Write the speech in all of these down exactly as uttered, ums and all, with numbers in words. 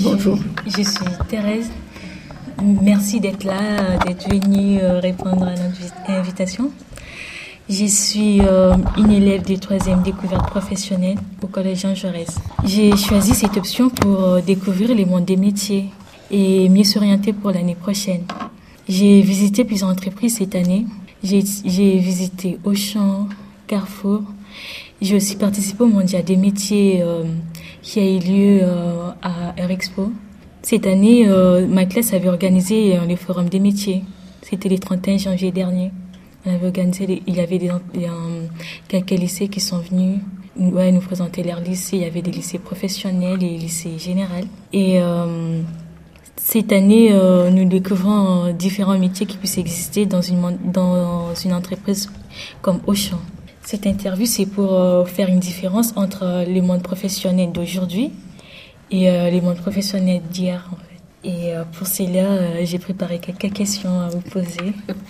Bonjour. Je, je suis Thérèse. Merci d'être là, d'être venue répondre à notre invitation. Je suis euh, une élève de troisième découverte professionnelle au Collège Jean Jaurès. J'ai choisi cette option pour euh, découvrir les mondes des métiers et mieux s'orienter pour l'année prochaine. J'ai visité plusieurs entreprises cette année. J'ai, j'ai visité Auchan, Carrefour. J'ai aussi participé au Mondial des métiers euh, qui a eu lieu euh, à Eurexpo. Cette année, euh, ma classe avait organisé euh, le Forum des métiers. C'était le trente et un janvier dernier. On avait organisé, il y avait des, des, um, quelques lycées qui sont venus ouais, nous présenter leur lycée. Il y avait des lycées professionnels et des lycées généraux. Et euh, cette année, euh, nous découvrons différents métiers qui puissent exister dans une, dans une entreprise comme Auchan. Cette interview, c'est pour euh, faire une différence entre les mondes professionnels d'aujourd'hui et euh, les mondes professionnels d'hier, en fait. Et euh, pour cela, euh, j'ai préparé quelques questions à vous poser.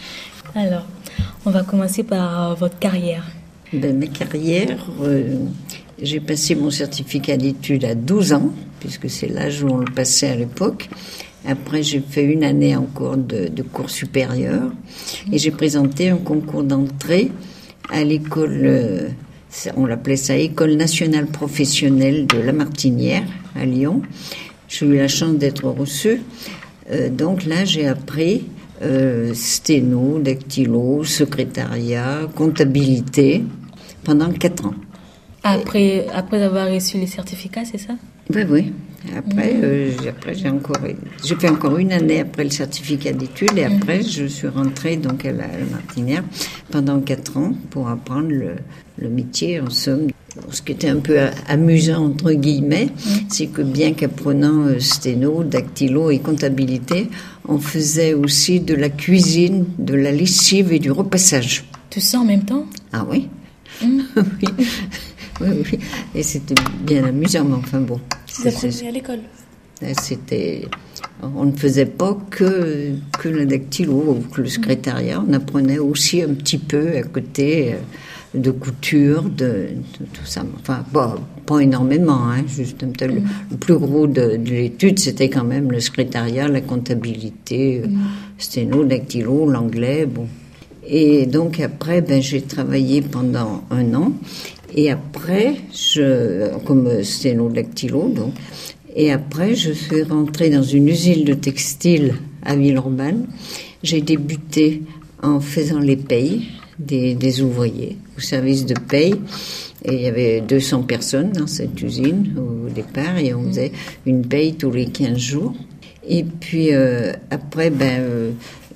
Alors, on va commencer par euh, votre carrière. Ben, ma carrière, euh, j'ai passé mon certificat d'études à douze ans, puisque c'est l'âge où on le passait à l'époque. Après, j'ai fait une année encore de, de cours supérieurs et j'ai présenté un concours d'entrée à l'école, euh, on l'appelait ça École nationale professionnelle de La Martinière, à Lyon. J'ai eu la chance d'être reçue. Euh, donc là, j'ai appris Euh, sténo, dactylo, secrétariat, comptabilité, pendant quatre ans. Après, après avoir reçu les certificats, c'est ça? Oui, oui. Après, mmh. euh, après j'ai encore, j'ai fait encore une année après le certificat d'études et après, mmh. je suis rentrée donc à la, à la Martinière pendant quatre ans pour apprendre le, le métier, en somme. Ce qui était un peu amusant, entre guillemets, mmh. c'est que bien qu'apprenant euh, sténo, dactylo et comptabilité, on faisait aussi de la cuisine, de la lessive et du repassage. Tout ça en même temps? Ah oui. Mmh. oui. oui, oui. Et c'était bien amusant, mais enfin bon. Vous appreniez à l'école? C'était... On ne faisait pas que, que la dactylo ou que le secrétariat, on apprenait aussi un petit peu à côté... Euh, de couture, de, de tout ça. Enfin, pas, pas énormément, hein, juste un peu. Le, le plus gros de, de l'étude, c'était quand même le secrétariat, la comptabilité, mm. sténo, dactylo, l'anglais, bon. Et donc après, ben, j'ai travaillé pendant un an. Et après, je, comme sténo, dactylo, donc. Et après, je suis rentrée dans une usine de textile à Villeurbanne. J'ai débuté en faisant les payes des, des ouvriers au service de paye. Et il y avait deux cents personnes dans cette usine au départ et on faisait une paye tous les quinze jours. Et puis euh, après, ben, euh,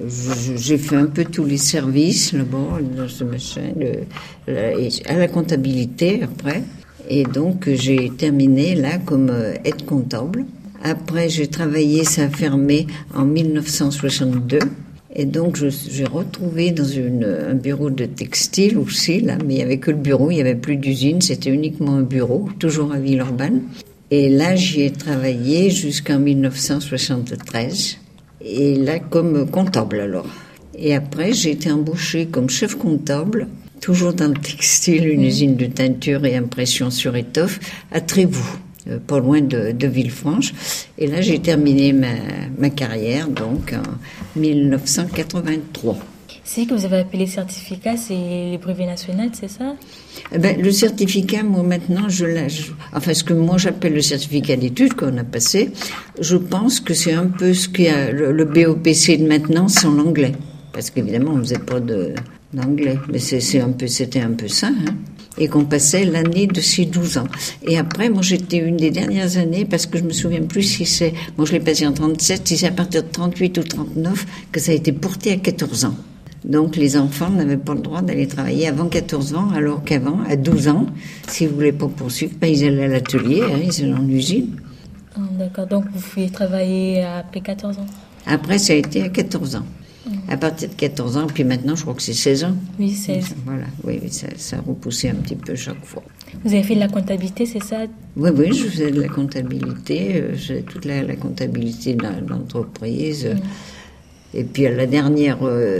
j'ai fait un peu tous les services là-bas, dans ce machin, le, la, à la comptabilité après. Et donc j'ai terminé là comme euh, aide comptable. Après j'ai travaillé, ça a fermé en dix-neuf cent soixante-deux. Et donc, je, j'ai retrouvé dans une, un bureau de textile aussi, là, mais il n'y avait que le bureau, il n'y avait plus d'usine, c'était uniquement un bureau, toujours à Villeurbanne. Et là, j'y ai travaillé jusqu'en dix-neuf cent soixante-treize, et là, comme comptable alors. Et après, j'ai été embauchée comme chef comptable, toujours dans le textile, une mmh. usine de teinture et impression sur étoffe, à Trévoux. Pas loin de, de Villefranche. Et là, j'ai terminé ma, ma carrière, donc, en dix-neuf cent quatre-vingt-trois. C'est que vous avez appelé certificat, c'est les brevets nationaux, c'est ça? Eh ben, le certificat, moi, maintenant, je l'ai... Je, enfin, ce que moi, j'appelle le certificat d'études qu'on a passé, je pense que c'est un peu ce qu'il y a, le, le B O P C de maintenant sans l'anglais. Parce qu'évidemment, on ne faisait pas de, d'anglais. Mais c'est, c'est un peu, c'était un peu ça, hein. Et qu'on passait l'année de ces douze ans. Et après, moi, j'étais une des dernières années, parce que je me souviens plus si c'est... Moi, je l'ai passé en trente-sept, si c'est à partir de trente-huit ou trente-neuf que ça a été porté à quatorze ans. Donc, les enfants n'avaient pas le droit d'aller travailler avant quatorze ans, alors qu'avant, à douze ans, s'ils ne voulaient pas poursuivre, ben, ils allaient à l'atelier, hein, ils allaient en usine. Oh, d'accord, donc vous pouviez travailler après quatorze ans? Après, ça a été à quatorze ans. À partir de quatorze ans, puis maintenant, je crois que c'est seize ans. Oui, seize. Voilà, oui, ça, ça a repoussé un petit peu chaque fois. Vous avez fait de la comptabilité, c'est ça? Oui, oui, je faisais de la comptabilité. Je faisais toute la, la comptabilité dans l'entreprise. Mm. Et puis, à la dernière, euh,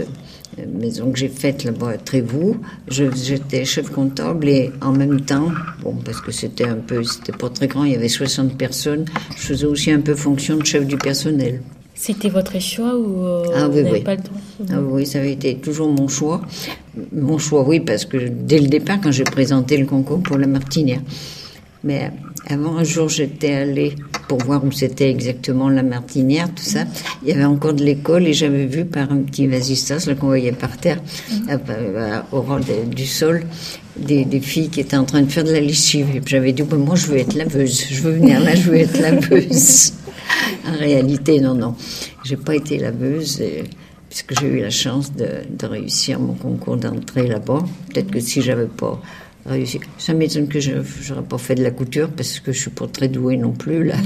maison que j'ai faite là-bas à Trévoux, je, j'étais chef comptable et en même temps, bon, parce que c'était un peu, c'était pas très grand, il y avait soixante personnes, je faisais aussi un peu fonction de chef du personnel. C'était votre choix ou euh, ah, vous oui, n'avez oui. pas le droit? Ah oui, ça avait été toujours mon choix. Mon choix, oui, parce que dès le départ, quand j'ai présenté le concours pour la Martinière. Mais avant, un jour, j'étais allée pour voir où c'était exactement la Martinière, tout ça. Il y avait encore de l'école et j'avais vu par un petit vasistas là, qu'on voyait par terre, mmh. à, à, au rang de, du sol, des, des filles qui étaient en train de faire de la lessive. Et puis j'avais dit, ben, moi, je veux être laveuse. Je veux venir là, je veux être laveuse. En réalité, non, non. J'ai pas été laveuse, et, puisque j'ai eu la chance de, de réussir mon concours d'entrée là-bas. Peut-être que si j'avais pas réussi, ça m'étonne que je n'aurais pas fait de la couture, parce que je suis pas très douée non plus, là.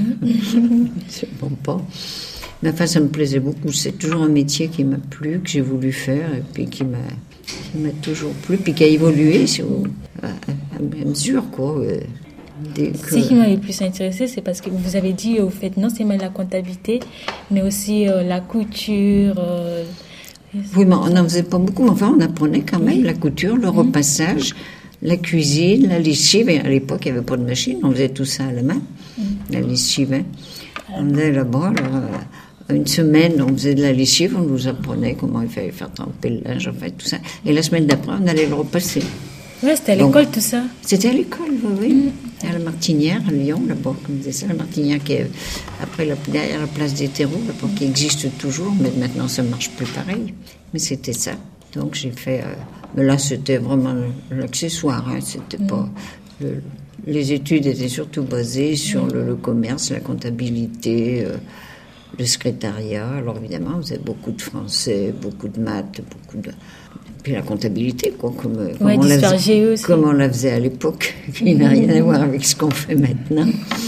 C'est bon pas. Mais enfin, ça me plaisait beaucoup. C'est toujours un métier qui m'a plu, que j'ai voulu faire, et puis qui m'a, qui m'a toujours plu, puis qui a évolué à, à, à mesure, quoi. Que... Ce qui m'a le plus intéressé, c'est parce que vous avez dit, vous faites non seulement la comptabilité, mais aussi euh, la couture. Euh, oui, mais on n'en faisait pas beaucoup, mais enfin, on apprenait quand même la couture, le repassage, la cuisine, la lessive. À l'époque, il n'y avait pas de machine, on faisait tout ça à la main, la lessive. Hein. On allait là-bas, là, une semaine, on faisait de la lessive, on nous apprenait comment il fallait faire tremper le linge, en fait, tout ça. Et la semaine d'après, on allait le repasser. Oui, c'était à l'école, donc, tout ça. C'était à l'école, oui, oui. Mmh. À la Martinière, à Lyon, là-bas, comme disait ça, la Martinière qui est après la, derrière la place des terreaux, là-bas, qui existe toujours, mais maintenant ça ne marche plus pareil. Mais c'était ça. Donc j'ai fait. Euh, mais là, c'était vraiment l'accessoire, hein, c'était mmh. pas. Le, les études étaient surtout basées sur mmh. le, le commerce, la comptabilité, euh, le secrétariat. Alors évidemment, on faisait beaucoup de français, beaucoup de maths, beaucoup de. Puis la comptabilité, quoi, comme, ouais, comme, on la faisait, comme on la faisait à l'époque, qui n'a rien à voir avec ce qu'on fait maintenant.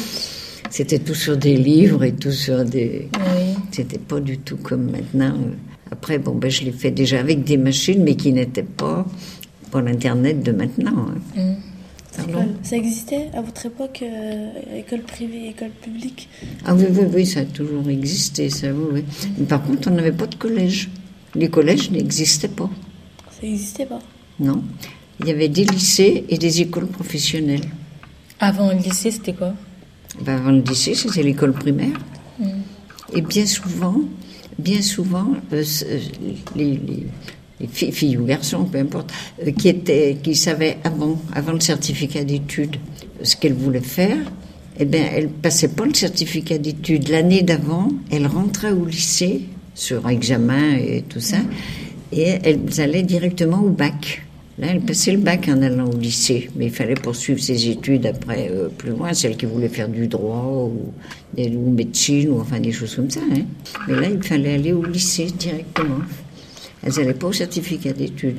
C'était tout sur des livres et tout sur des... Oui. C'était pas du tout comme maintenant. Après, bon, ben, je l'ai fait déjà avec des machines, mais qui n'étaient pas pour l'Internet de maintenant. Hein. Mm. Ça existait à votre époque, euh, école privée, école publique? Ah oui, oui, oui, ça a toujours existé, ça, oui, oui. Mais par contre, on n'avait pas de collège. Les collèges n'existaient pas. Ça n'existait pas? Non. Il y avait des lycées et des écoles professionnelles. Avant le lycée, c'était quoi? Ben, avant le lycée, c'était l'école primaire. Mm. Et bien souvent, bien souvent, euh, les, les, les filles, filles ou garçons, peu importe, euh, qui, étaient, qui savaient avant, avant le certificat d'études ce qu'elles voulaient faire, eh bien, elles ne passaient pas le certificat d'études. L'année d'avant, elles rentraient au lycée, sur examen et tout ça, mm. et elles allaient directement au bac. Là, elles passaient le bac en allant au lycée, mais il fallait poursuivre ses études après, euh, plus loin, celles qui voulaient faire du droit ou, ou médecine, ou enfin des choses comme ça. Hein. Mais là, il fallait aller au lycée directement. Elles n'allaient pas au certificat d'études.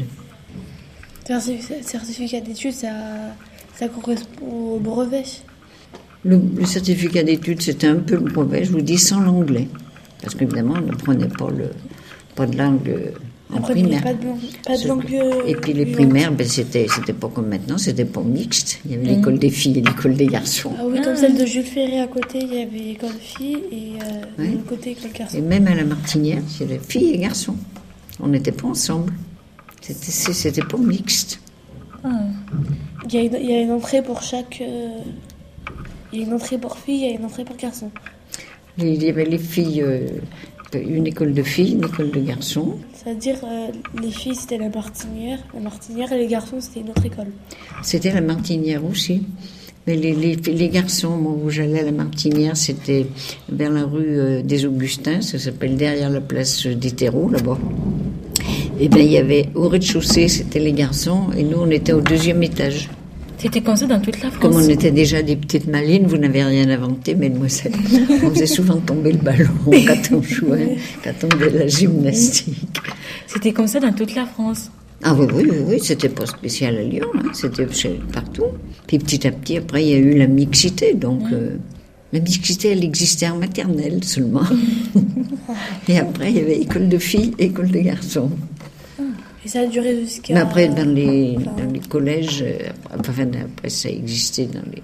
Le certificat d'études, ça, ça correspond au brevet? Le, le certificat d'études, c'était un peu le brevet, je vous dis, sans l'anglais. Parce qu'évidemment, on ne prenait pas, le, pas de langue en Après, primaire. Pas de, pas de langue. Et puis les primaires, ben, c'était, c'était pas comme maintenant, c'était pas mixte. Il y avait mmh. l'école des filles et l'école des garçons. Ah oui, comme ah. celle de Jules Ferry à côté, il y avait l'école filles et euh, ouais. de l'autre côté, l'école garçons. Et même à la Martinière, c'était filles et garçons. On n'était pas ensemble. C'était, c'était pas mixte. Ah. Il, y a une, il y a une entrée pour chaque. Euh, il y a une entrée pour filles, il y a une entrée pour garçons. Il y avait les filles, euh, une école de filles, une école de garçons. C'est-à-dire, euh, les filles, c'était la Martinière, la Martinière, et les garçons, c'était une autre école. C'était la Martinière aussi. Mais les, les, les garçons, moi, où j'allais à la Martinière, c'était vers la rue euh, des Augustins, ça s'appelle derrière la place des terreaux, là-bas. Et bien, il y avait, au rez-de-chaussée, c'était les garçons, et nous, on était au deuxième étage. C'était comme ça dans toute la France. Comme on était déjà des petites malines, vous n'avez rien inventé, mesdemoiselles. On faisait souvent tomber le ballon quand on jouait, quand on faisait de la gymnastique. C'était comme ça dans toute la France. Ah oui, oui, oui, oui. C'était pas spécial à Lyon, hein. C'était partout. Puis petit à petit, après, il y a eu la mixité. Donc, mmh. euh, la mixité, elle existait en maternelle seulement. Et après, il y avait école de filles, école de garçons. Et ça a duré jusqu'à... Mais après, dans les, dans les collèges, enfin, après, ça existait dans les,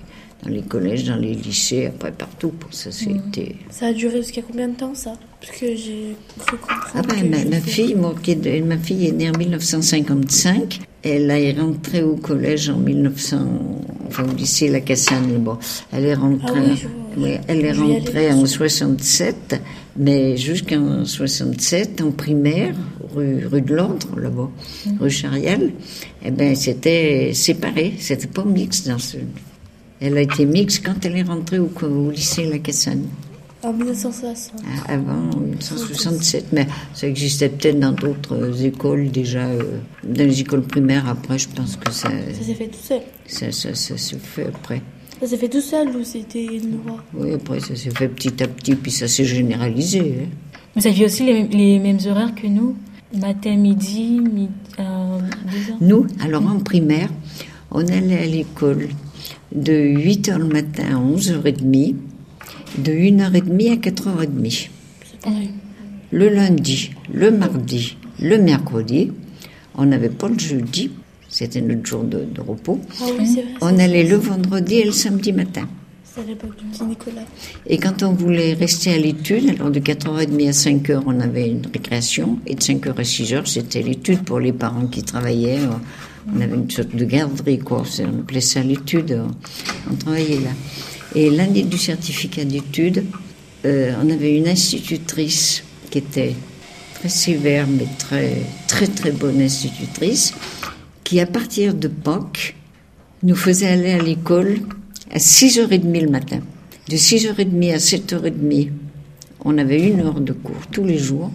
dans les collèges, dans les lycées, après partout. Ça, c'était... Ça a duré jusqu'à combien de temps, ça? Parce que j'ai cru comprendre. Ah ben, que ma, je ma fais- fille, moi, qui est, ma fille est née en dix-neuf cent cinquante-cinq. Elle est rentrée au collège en mille neuf cents, enfin au lycée La Cassagne. Bon, elle est rentrée, Ah oui, je vois. oui, elle est Je vais y rentrée aller. en soixante-sept, mais jusqu'en soixante-sept, en primaire, rue, rue de l'Ordre, là-bas, rue Charial, eh ben, c'était séparé, c'était pas mixte dans ce... Elle a été mixte quand elle est rentrée au, au lycée La Cassagne. En mille neuf cent soixante. Avant mille neuf cent soixante-sept, mais ça existait peut-être dans d'autres écoles déjà, euh, dans les écoles primaires. Après, je pense que ça, Ça s'est fait tout seul. ça, ça, ça se fait après. Ça s'est fait tout seul ou c'était une loi? Oui, après, ça s'est fait petit à petit, puis ça s'est généralisé. Hein. Vous aviez aussi les, les mêmes horaires que nous? Matin, midi, midi euh, deux heures? Nous, alors en primaire, on allait à l'école de huit heures le matin à onze heures trente, de une heure trente à quatre heures trente. C'est pareil. Le lundi, le mardi, le mercredi, on n'avait pas le jeudi, c'était notre jour de, de repos. Ah oui, c'est vrai. On ça, allait c'est- le vendredi et le samedi matin. C'est à l'époque du petit Nicolas. Et quand on voulait rester à l'étude, alors de quatre heures trente à cinq heures, on avait une récréation, et de cinq heures à six heures, c'était l'étude pour les parents qui travaillaient. On avait une sorte de garderie, quoi. C'est- On appelait ça l'étude. On travaillait là. Et l'année du certificat d'études, euh, on avait une institutrice qui était très sévère, mais très, très, très bonne institutrice, qui, à partir de Pâques, nous faisait aller à l'école à six heures trente le matin. De six heures trente à sept heures trente, on avait une heure de cours tous les jours.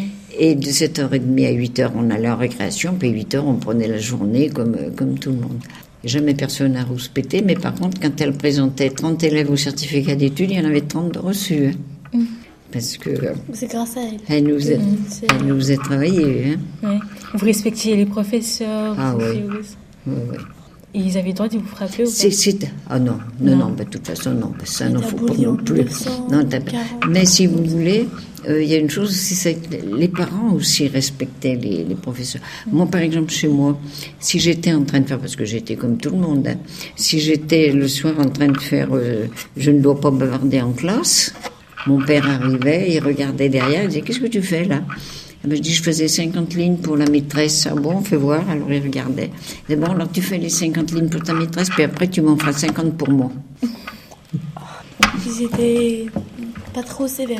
Et de sept heures trente à huit heures, on allait en récréation. Puis huit heures, on prenait la journée comme, comme tout le monde. Jamais personne n'a rouspété, mais par contre, quand elle présentait trente élèves au certificat d'études, il y en avait trente de reçus. Hein. Mm. Parce que euh, C'est grâce à elle. elle nous a, Mm, c'est- elle nous a travaillé. Hein. Ouais. Vous respectiez les professeurs? Ah vous oui. faisiez- Ouais, ouais. Et ils avaient le droit de vous frapper ou pas? C'est, c'est... Ah non, non, Non. non, bah, de toute façon, non, bah, ça, Elle non, t'a faut pas bully non en plus. mille neuf cent Non, t'as- quarante. Mais si vous voulez, euh, il y a une chose aussi, c'est que les parents aussi respectaient les, les professeurs. Moi, par exemple, chez moi, si j'étais en train de faire, parce que j'étais comme tout le monde, hein, si j'étais le soir en train de faire, euh, je ne dois pas bavarder en classe, mon père arrivait, il regardait derrière, il disait, qu'est-ce que tu fais là? Eh ben, je dis, je faisais cinquante lignes pour la maîtresse. Ah bon, fais voir. Alors il regardait. Il disait, bon, alors tu fais les cinquante lignes pour ta maîtresse, puis après tu m'en feras cinquante pour moi. Ils étaient pas trop sévères.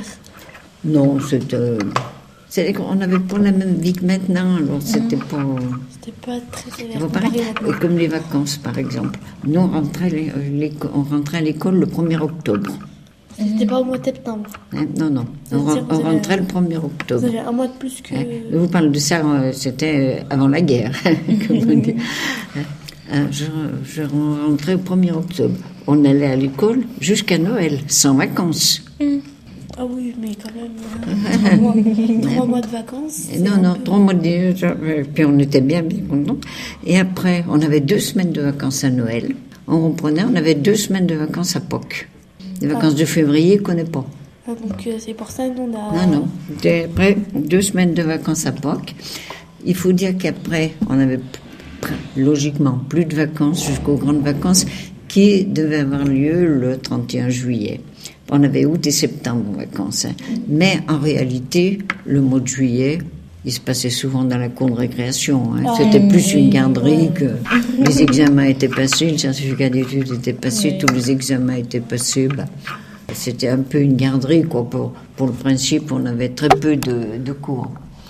Non, c'était... euh, c'est qu'on n'avait pas la même vie que maintenant, alors c'était pas... C'était pas très sévère. Vous parlez, comparé maintenant. et comme les vacances, par exemple. Nous, on rentrait, les- l'éco- on rentrait à l'école le premier octobre. C'était pas au mois de septembre. Hein, non, non. Ça On, veut dire ren- vous on avez- rentrait le premier Vous octobre. avez un mois de plus que. Hein. Je vous parle de ça, euh, c'était euh, avant la guerre. comme on dit. Hein, je, je rentrais au premier octobre. On allait à l'école jusqu'à Noël, sans vacances. Ah oui, mais quand même. euh, trois, mois, trois mois de vacances. c'est Non, un non, peu- trois mois de... euh, Puis on était bien, bien contents. Et après, on avait deux semaines de vacances à Noël. On reprenait, on avait deux semaines de vacances à Pâques. Les vacances de février, on connaît pas. Ah, donc euh, c'est pour ça que nous on a. Non, non. Et après, deux semaines de vacances à Pâques. Il faut dire qu'après, on avait pr- logiquement plus de vacances jusqu'aux grandes vacances qui devaient avoir lieu le trente et un juillet. On avait août et septembre en vacances. Hein. Mais en réalité, le mois de juillet, il se passait souvent dans la cour de récréation. Hein. Ah, C'était plus oui, une garderie ouais. que les examens étaient passés, le certificat d'études était passé, Oui. tous les examens étaient passés. Bah, c'était un peu une garderie, quoi. Pour, pour le principe, on avait très peu de, de cours.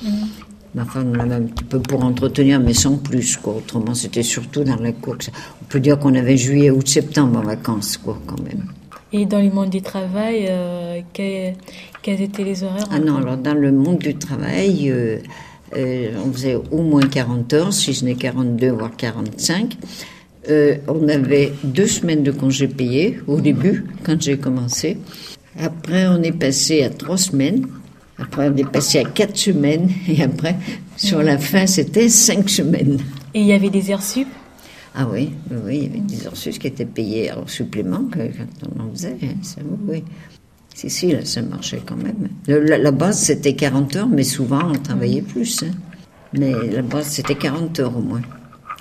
Mais enfin, on avait un petit peu pour entretenir, mais sans plus, quoi. Autrement, c'était surtout dans la cour. que ça- On peut dire qu'on avait juillet, août, septembre en vacances, quoi, quand même. Et dans le monde du travail, euh, quels, quels étaient les horaires? Ah non, alors dans le monde du travail, euh, euh, on faisait au moins quarante heures, si ce n'est quarante-deux, voire quarante-cinq. Euh, on avait deux semaines de congés payés au début, quand j'ai commencé. Après, on est passé à trois semaines. Après, on est passé à quatre semaines. Et après, sur la fin, c'était cinq semaines. Et il y avait des heures sup? Ah oui, oui, oui, il y avait des heures sup qui étaient payées en supplément que, quand on en faisait. Hein, ça, oui, oui. Si, si, là, ça marchait quand même. Le- la, la base, c'était quarante heures, mais souvent, on travaillait plus. Hein. Mais la base, c'était quarante heures au moins.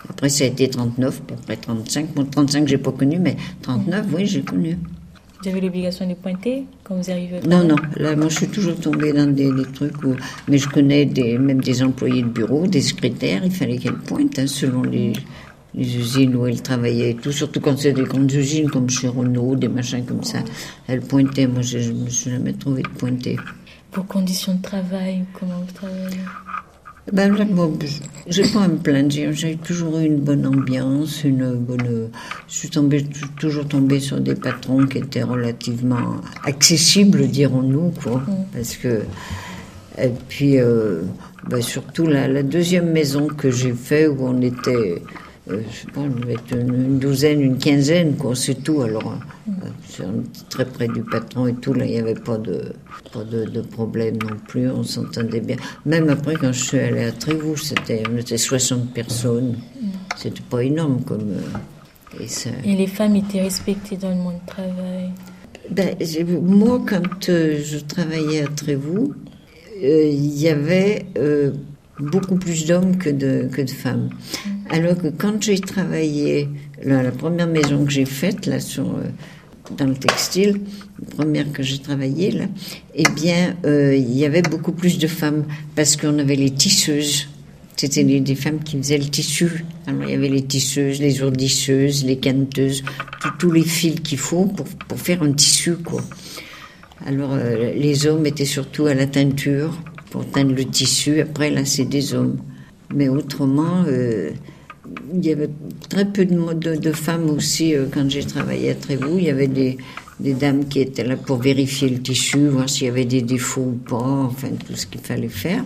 Après, ça a été trente-neuf, puis après trente-cinq. Bon, trente-cinq, j'ai pas connu, mais trente-neuf, oui, j'ai connu. Vous avez l'obligation de pointer quand vous arrivez au Non, non. Là, moi, je suis toujours tombée dans des, des trucs où... Mais je connais des, même des employés de bureau, des secrétaires, il fallait qu'elles pointent, hein, selon les, les usines où elles travaillaient et tout. Surtout quand c'est des grandes usines, comme chez Renault, des machins comme ça. Elles pointaient. Moi, je ne me suis jamais trouvée de pointer. Vos conditions de travail, comment vous travaillez? Ben là, bon, j'ai pas à me plaindre. J'ai, j'ai toujours eu une bonne ambiance, une bonne. Je suis tombée, toujours tombée sur des patrons qui étaient relativement accessibles, dirons-nous, quoi. Mm. Parce que. Et puis, euh, ben surtout la, la deuxième maison que j'ai fait où on était. Euh, je sais pas, on devait être une, une douzaine, une quinzaine, quoi, c'est tout. Alors, mm. euh, on était très près du patron et tout, là, il n'y avait pas de, pas de, de problème non plus, on s'entendait bien. Même après, quand je suis allée à Trévoux, c'était, on était soixante personnes, mm. c'était pas énorme comme... Euh, et, ça... et les femmes étaient respectées dans le monde du travail? Ben, moi, quand euh, je travaillais à Trévoux, il euh, y avait... Euh, beaucoup plus d'hommes que de, que de femmes. Mmh. Alors que quand j'ai travaillé, là, la première maison que j'ai faite, là, sur, euh, dans le textile, la première que j'ai travaillée, là, eh bien, euh, il y avait beaucoup plus de femmes, parce qu'on avait les tisseuses. C'était les, des femmes qui faisaient le tissu. Alors, il y avait les tisseuses, les ourdisseuses, les canteuses, tous les fils qu'il faut pour, pour faire un tissu, quoi. Alors, euh, les hommes étaient surtout à la teinture, pour teindre le tissu. Après, là, c'est des hommes. Mais autrement, euh, il y avait très peu de, de, de femmes aussi. Euh, quand j'ai travaillé à Trévoux, il y avait des, des dames qui étaient là pour vérifier le tissu, voir s'il y avait des défauts ou pas, enfin, tout ce qu'il fallait faire.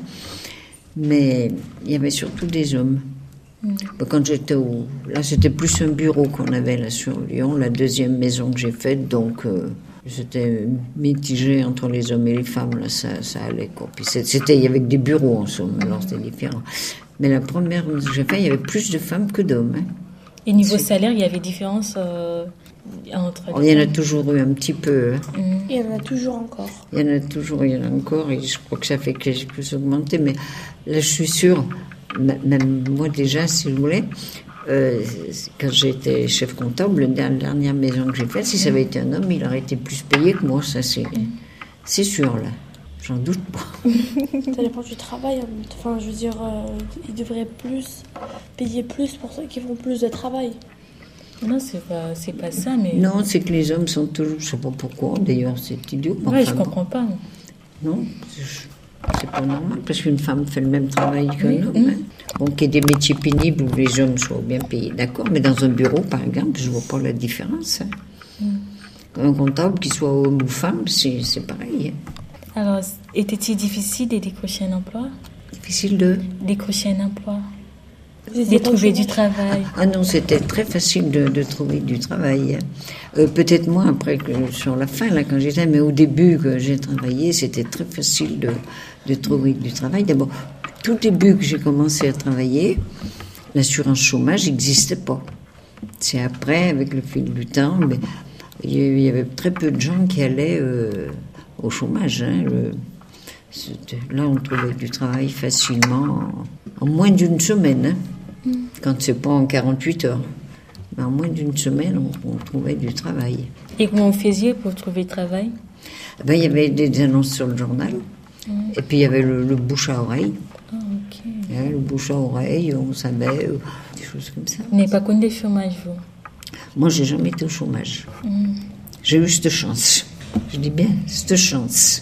Mais il y avait surtout des hommes. Mmh. Quand j'étais au... Là, c'était plus un bureau qu'on avait là sur Lyon, la deuxième maison que j'ai faite, donc... Euh, J'étais mitigée entre les hommes et les femmes, là, ça, ça allait, quoi. Puis c'était avec des bureaux, en somme, alors c'était différent. Mais la première que j'ai faite, il y avait plus de femmes que d'hommes. Hein. Et niveau c'est... salaire, il y avait différence euh, entre les oh, il y en a toujours eu un petit peu. Hein. Mmh. Il y en a toujours encore. Il y en a toujours, il y en a encore, et je crois que ça fait que j'ai plus augmenté. Mais là, je suis sûre, même moi déjà, si vous voulez... Euh, quand j'étais chef comptable, la dernière maison que j'ai faite, si ça avait été un homme, il aurait été plus payé que moi, ça c'est, c'est sûr, là. J'en doute pas. Ça dépend du travail. Enfin, je veux dire, euh, ils devraient plus payer plus pour ceux qui font plus de travail. Non, c'est pas, c'est pas ça, mais... Non, c'est que les hommes sont toujours... Je sais pas pourquoi, d'ailleurs, c'est idiot. Oui, je comprends pas. Non, c'est pas normal, parce qu'une femme fait le même travail qu'un oui. homme. Hein. Bon, qu'il y ait des métiers pénibles où les hommes soient bien payés, d'accord, mais dans un bureau, par exemple, je vois pas la différence. Hein. Mm. Un comptable, qu'il soit homme ou femme, c'est, c'est pareil. Hein. Alors, était-il difficile de décrocher un emploi? Difficile de décrocher un emploi, de trouver du travail. Ah, ah non, c'était très facile de, de trouver du travail. Euh, peut-être moins après, que sur la fin, là, quand j'étais, mais au début que j'ai travaillé, c'était très facile de, de trouver du travail. D'abord, tout début que j'ai commencé à travailler, l'assurance chômage n'existait pas. C'est après, avec le fil du temps, mais il y avait très peu de gens qui allaient euh, au chômage. Hein, le, là, on trouvait du travail facilement, en, en moins d'une semaine, hein, mm. quand c'est pas en quarante-huit heures. Mais en moins d'une semaine, on, on trouvait du travail. Et comment vous faisiez pour trouver du travail? Ben, il y avait des annonces sur le journal, mm. et puis il y avait le, le bouche à oreille. Oh, okay. Hein, le bouche à oreille, on savait, euh, des choses comme ça. Vous n'avez pas connu le chômage, vous? Moi, j'ai jamais été au chômage. Mm. J'ai eu cette chance. Je dis bien, cette chance.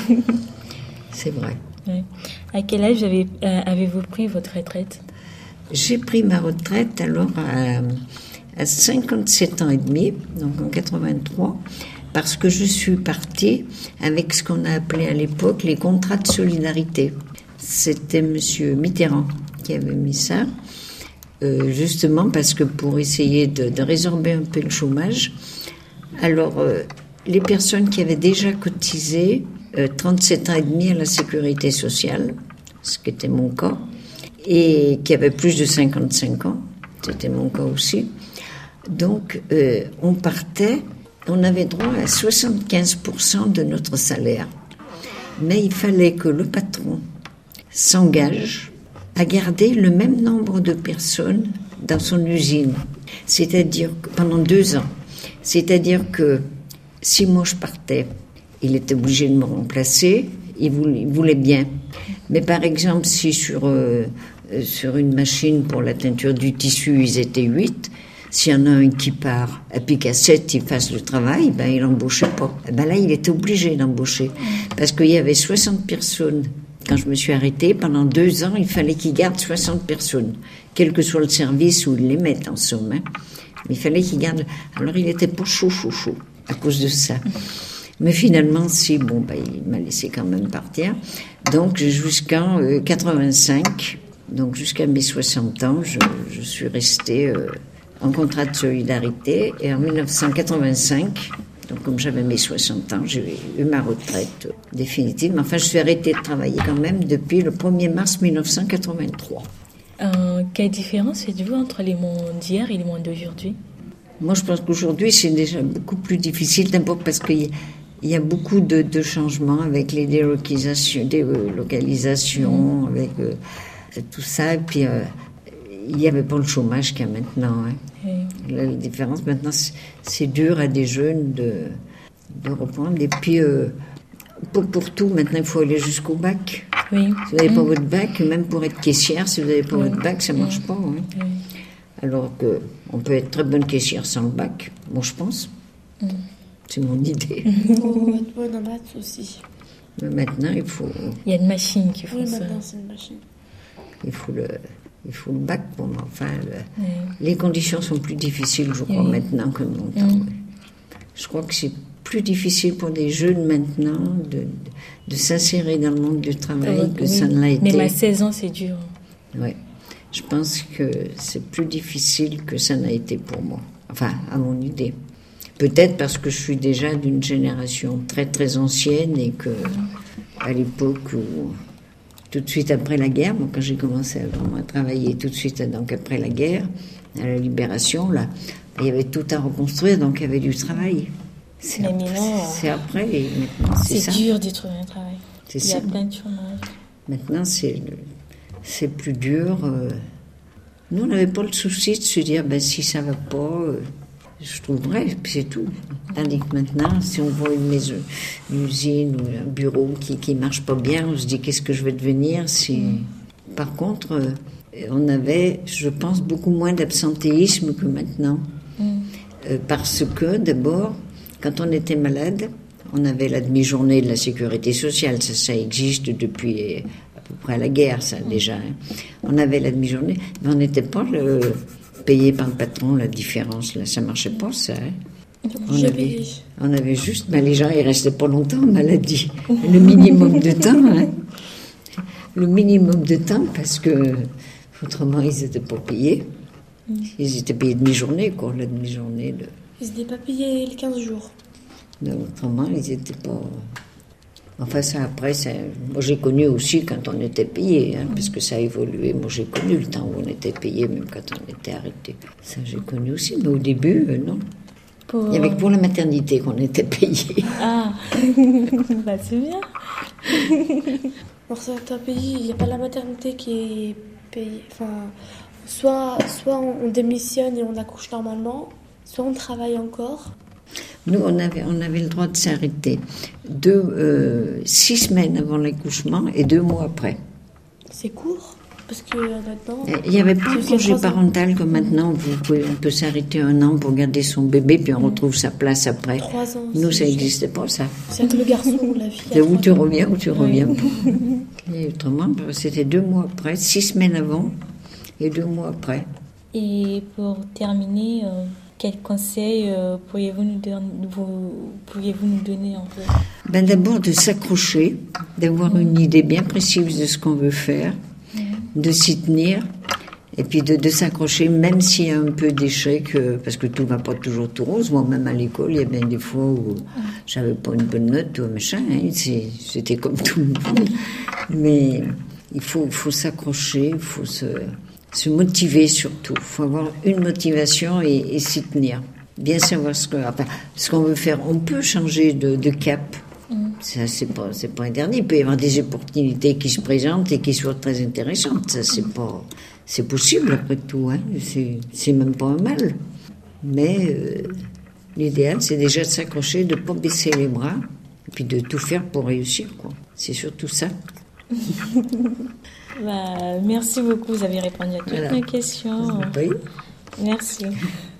C'est vrai. Oui. À quel âge avez, euh, avez-vous pris votre retraite? J'ai pris ma retraite alors à, à cinquante-sept ans et demi, donc en quatre-vingt-trois, parce que je suis partie avec ce qu'on a appelé à l'époque les contrats de solidarité. C'était M. Mitterrand qui avait mis ça, euh, justement parce que pour essayer de, de résorber un peu le chômage, alors euh, les personnes qui avaient déjà cotisé euh, trente-sept ans et demi à la sécurité sociale, ce qui était mon cas, et qui avaient plus de cinquante-cinq ans, c'était mon cas aussi, donc euh, on partait, on avait droit à soixante-quinze pour cent de notre salaire, mais il fallait que le patron s'engage à garder le même nombre de personnes dans son usine. C'est-à-dire que pendant deux ans. C'est-à-dire que si moi je partais, il était obligé de me remplacer. Il voulait, il voulait bien. Mais par exemple, si sur, euh, sur une machine pour la teinture du tissu, ils étaient huit, s'il y en a un qui part, et puis qu'à sept, il fasse le travail, ben, il n'embauchait pas. Ben là, il était obligé d'embaucher. Parce qu'il y avait soixante personnes. Quand je me suis arrêtée, pendant deux ans, il fallait qu'il garde soixante personnes. Quel que soit le service où ils les mettent, en somme. Hein. Mais il fallait qu'il garde... Alors, il était pas chaud, chaud, chaud, à cause de ça. Mais finalement, si, bon, ben, il m'a laissé quand même partir. Donc, jusqu'en euh, quatre-vingt-cinq, donc jusqu'à mes soixante ans, je, je suis restée euh, en contrat de solidarité. Et en dix-neuf cent quatre-vingt-cinq, donc comme j'avais mes soixante ans, j'ai eu ma retraite euh, définitive. Mais enfin, je suis arrêtée de travailler quand même depuis le premier mars dix-neuf cent quatre-vingt-trois. Euh, quelle différence faites-vous entre les mondes d'hier et les mondes d'aujourd'hui? Moi, je pense qu'aujourd'hui, c'est déjà beaucoup plus difficile, d'abord parce qu'il y, y a beaucoup de, de changements avec les délocalisations, délocalisations mmh. avec euh, tout ça. Et puis, euh, il n'y avait pas le chômage qu'il y a maintenant. Hein. Mmh. La, la différence, maintenant, c'est, c'est dur à des jeunes de, de reprendre. Et puis, euh, pour, pour tout, maintenant, il faut aller jusqu'au bac. Oui. Si vous n'avez mmh. pas votre bac, même pour être caissière, si vous n'avez pas oui. votre bac, ça ne marche mmh. pas. Hein. Oui. Alors qu'on peut être très bonne caissière sans le bac, moi je pense. Mm. C'est mon idée. Il faut être bonne en maths aussi. Mais maintenant, il faut... Il y a une machine qui fait oui, ça. Oui, maintenant c'est une machine. Il faut le, il faut le bac pour moi. Enfin, le... oui. Les conditions sont plus difficiles, je crois, oui. maintenant que longtemps. Mm. Je crois que c'est plus difficile pour les jeunes maintenant de, de, de s'insérer dans le monde du travail oui, que oui. ça ne l'a été. Même à seize ans, c'est dur. Oui. Je pense que c'est plus difficile que ça n'a été pour moi. Enfin, à mon idée. Peut-être parce que je suis déjà d'une génération très très ancienne et que à l'époque où, tout de suite après la guerre, moi, quand j'ai commencé à, vraiment à travailler tout de suite donc après la guerre, à la libération, là, il y avait tout à reconstruire, donc il y avait du travail. C'est, Mais après, non, c'est après et maintenant c'est, c'est ça. dur de trouver un travail. C'est il y a ça. plein de chômage. Maintenant, c'est... c'est plus dur. Euh... Nous, on n'avait pas le souci de se dire, ben, si ça ne va pas, euh, je trouverai, puis c'est tout. Tandis que maintenant, si on voit une maison, une usine ou un bureau qui ne marche pas bien, on se dit, qu'est-ce que je vais devenir si... Mm. Par contre, euh, on avait, je pense, beaucoup moins d'absentéisme que maintenant. Mm. Euh, parce que, d'abord, quand on était malade, on avait la demi-journée de la sécurité sociale. Ça, ça existe depuis... à peu près à la guerre, ça, déjà. Hein. On avait la demi-journée, mais on n'était pas le, payé par le patron, la différence, là, ça ne marchait pas, ça. Hein. On avait, on avait juste... Ben, les gens, ils ne restaient pas longtemps en maladie. Le minimum de temps, hein. Le minimum de temps, parce que, autrement, ils n'étaient pas payés. Ils étaient payés demi-journée, quoi, la demi-journée. De... Ils n'étaient pas payés les quinze jours. Donc, autrement, ils n'étaient pas... Enfin, ça, après, ça, moi, j'ai connu aussi quand on était payé, hein, parce que ça a évolué. Moi, j'ai connu le temps où on était payé, même quand on était arrêté. Ça, j'ai connu aussi, mais au début, euh, non. Pour... Il y avait que pour la maternité qu'on était payé. Ah, bah, c'est bien. Dans certains pays, il n'y a pas la maternité qui est payée. Enfin, soit, soit on démissionne et on accouche normalement, soit on travaille encore. Nous, on avait, on avait le droit de s'arrêter deux, euh, six semaines avant l'accouchement et deux mois après. C'est court, parce que maintenant... Il n'y avait pas de congé parental comme maintenant. On peut, on peut s'arrêter un an pour garder son bébé, puis on retrouve sa place après. Trois ans. Nous, ça n'existait pas, ça. C'est que le garçon ou la fille. C'est où tu reviens ou tu reviens pas. Et autrement, c'était deux mois après, six semaines avant et deux mois après. Et pour terminer... Euh... Quels conseils euh, pourriez-vous nous donner, vous, pourriez-vous nous donner en fait? Ben d'abord de s'accrocher, d'avoir mmh. une idée bien précise de ce qu'on veut faire, mmh. de s'y tenir, et puis de, de s'accrocher même s'il y a un peu d'échec, euh, parce que tout ne va pas toujours tout rose. Moi, même à l'école, il y a bien des fois où mmh. j'avais pas une bonne note ou machin, hein, c'est, c'était comme tout le monde. Mais il faut, faut s'accrocher, il faut se... se motiver surtout. Il faut avoir une motivation et, et s'y tenir. Bien savoir ce, que, enfin, ce qu'on veut faire. On peut changer de, de cap. Mm. Ça, c'est pas, c'est pas interdit. Il peut y avoir des opportunités qui se présentent et qui soient très intéressantes. Ça, c'est pas, c'est possible après tout. Hein. C'est, c'est même pas un mal. Mais euh, l'idéal, c'est déjà de s'accrocher, de pas baisser les bras, et puis de tout faire pour réussir, quoi. C'est surtout ça. Bah, merci beaucoup, vous avez répondu à toutes voilà. mes questions. Oui. Merci.